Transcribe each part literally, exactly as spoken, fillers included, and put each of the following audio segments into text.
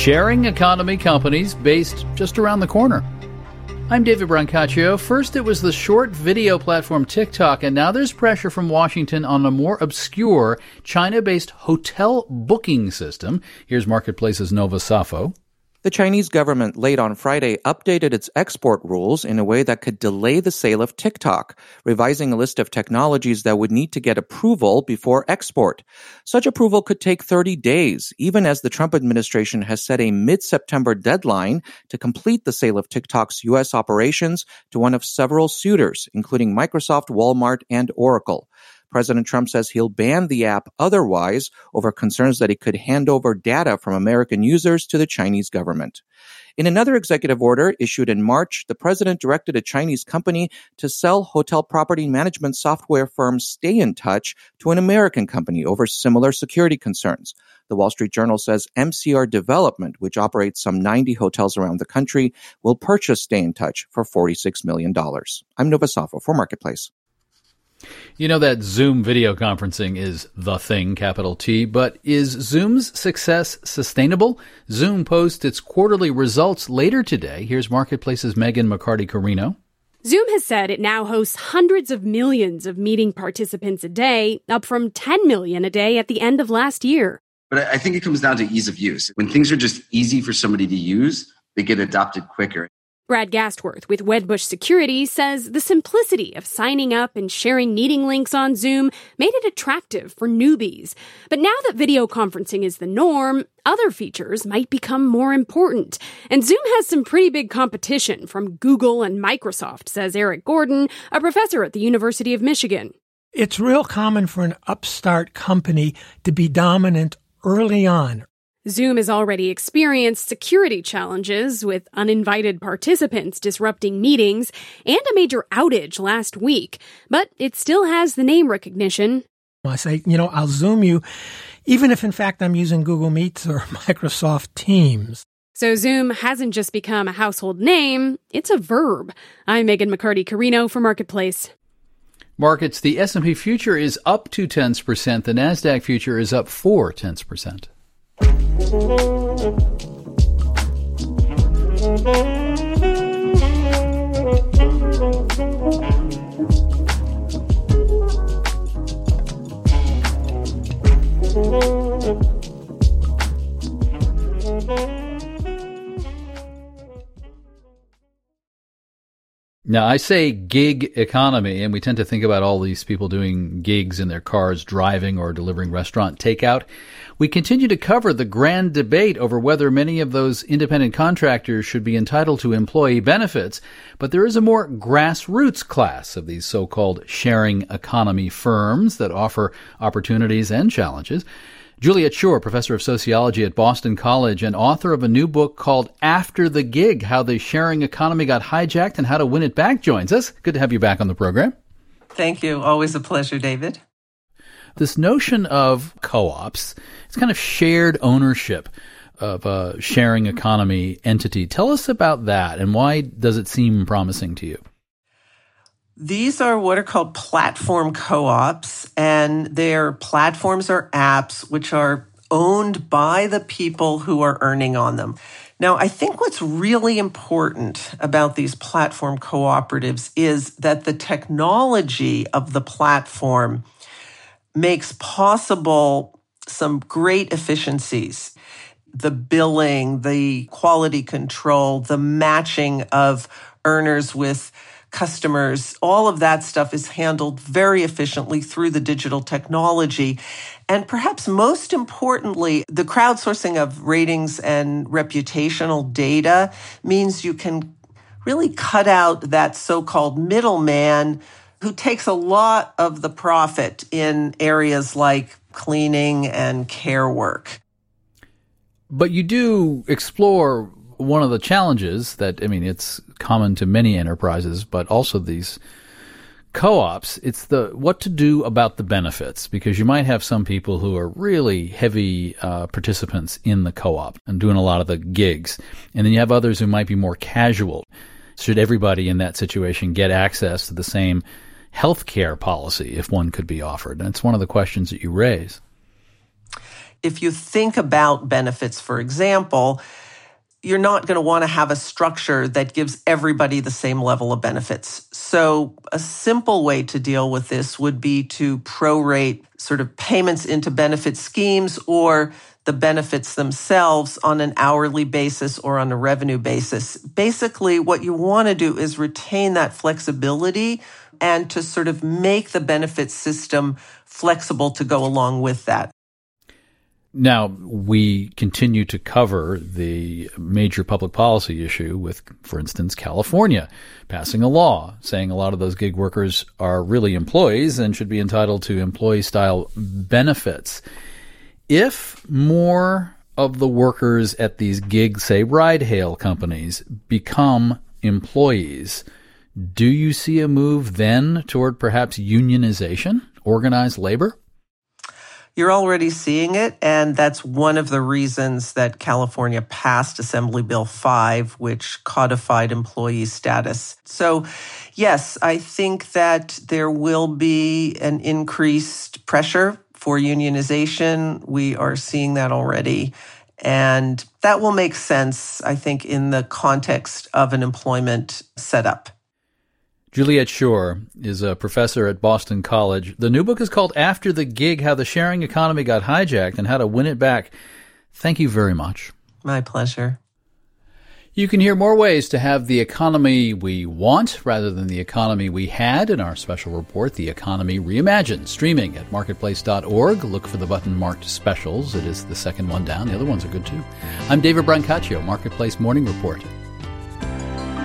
sharing economy companies based just around the corner. I'm David Brancaccio. First, it was the short video platform TikTok, and now there's pressure from Washington on a more obscure China-based hotel booking system. Here's Marketplace's Nova Safo. The Chinese government late on Friday updated its export rules in a way that could delay the sale of TikTok, revising a list of technologies that would need to get approval before export. Such approval could take thirty days, even as the Trump administration has set a mid-September deadline to complete the sale of TikTok's U S operations to one of several suitors, including Microsoft, Walmart, and Oracle. President Trump says he'll ban the app otherwise over concerns that it could hand over data from American users to the Chinese government. In another executive order issued in March, the president directed a Chinese company to sell hotel property management software firm Stay in Touch to an American company over similar security concerns. The Wall Street Journal says M C R Development, which operates some ninety hotels around the country, will purchase Stay in Touch for forty-six million dollars. I'm Nova Safo for Marketplace. You know that Zoom video conferencing is the thing, capital T, but is Zoom's success sustainable? Zoom posts its quarterly results later today. Here's Marketplace's Megan McCarty-Carino. Zoom has said it now hosts hundreds of millions of meeting participants a day, up from ten million a day at the end of last year. But I think it comes down to ease of use. When things are just easy for somebody to use, they get adopted quicker. Brad Gastworth with Wedbush Security says the simplicity of signing up and sharing meeting links on Zoom made it attractive for newbies. But now that video conferencing is the norm, other features might become more important. And Zoom has some pretty big competition from Google and Microsoft, says Eric Gordon, a professor at the University of Michigan. It's real common for an upstart company to be dominant early on. Zoom has already experienced security challenges with uninvited participants disrupting meetings and a major outage last week, but it still has the name recognition. I say, you know, I'll Zoom you, even if in fact I'm using Google Meets or Microsoft Teams. So Zoom hasn't just become a household name, it's a verb. I'm Megan McCarty-Carino for Marketplace. Markets, the S and P future is up two tenths percent. The NASDAQ future is up four tenths percent. Now, I say gig economy, and we tend to think about all these people doing gigs in their cars, driving or delivering restaurant takeout. We continue to cover the grand debate over whether many of those independent contractors should be entitled to employee benefits, but there is a more grassroots class of these so-called sharing economy firms that offer opportunities and challenges. Juliet Schor, professor of sociology at Boston College and author of a new book called After the Gig, How the Sharing Economy Got Hijacked and How to Win It Back, joins us. Good to have you back on the program. Thank you. Always a pleasure, David. This notion of co-ops, it's kind of shared ownership of a sharing economy entity. Tell us about that, and why does it seem promising to you? These are what are called platform co-ops, and their platforms or apps which are owned by the people who are earning on them. Now, I think what's really important about these platform cooperatives is that the technology of the platform makes possible some great efficiencies. The billing, the quality control, the matching of earners with customers, all of that stuff is handled very efficiently through the digital technology. And perhaps most importantly, the crowdsourcing of ratings and reputational data means you can really cut out that so-called middleman who takes a lot of the profit in areas like cleaning and care work. But you do explore one of the challenges that, I mean, it's common to many enterprises, but also these co-ops. It's the what to do about the benefits, because you might have some people who are really heavy uh, participants in the co-op and doing a lot of the gigs. And then you have others who might be more casual. Should everybody in that situation get access to the same health care policy if one could be offered? And it's one of the questions that you raise. if you think about benefits, for example, you're not going to want to have a structure that gives everybody the same level of benefits. So a simple way to deal with this would be to prorate sort of payments into benefit schemes or the benefits themselves on an hourly basis or on a revenue basis. Basically, what you want to do is retain that flexibility and to sort of make the benefit system flexible to go along with that. Now, we continue to cover the major public policy issue with, for instance, California passing a law saying a lot of those gig workers are really employees and should be entitled to employee-style benefits. If more of the workers at these gig, say, ride-hail companies become employees, do you see a move then toward perhaps unionization, organized labor? You're already seeing it, and that's one of the reasons that California passed Assembly Bill five, which codified employee status. So, yes, I think that there will be an increased pressure for unionization. We are seeing that already, and that will make sense, I think, in the context of an employment setup. Juliet Schor is a professor at Boston College. The new book is called After the Gig, How the Sharing Economy Got Hijacked and How to Win It Back. Thank you very much. My pleasure. You can hear more ways to have the economy we want rather than the economy we had in our special report, The Economy Reimagined, streaming at marketplace dot org. Look for the button marked specials. It is the second one down. The other ones are good too. I'm David Brancaccio, Marketplace Morning Report.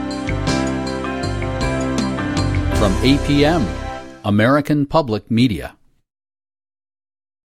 From A P M, American Public Media.